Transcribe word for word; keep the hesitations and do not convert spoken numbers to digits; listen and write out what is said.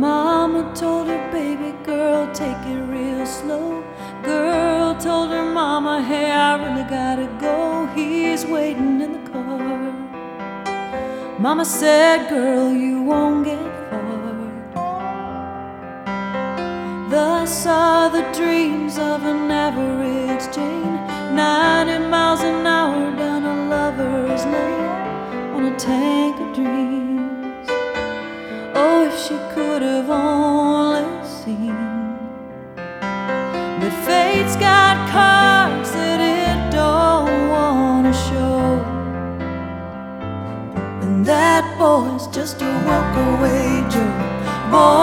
Mama told her, baby girl, take it real slow. Girl told her mama, hey, I really gotta go. He's waiting in the car. Mama said, girl, you won't get far. Thus are the dreams of an average Jane, ninety miles an hour down a lover's lane on a tank of dreams. Oh, if she could have only seen, but fate's got cards that it don't want to show, and that boy's just a walk-away Joe. Boy,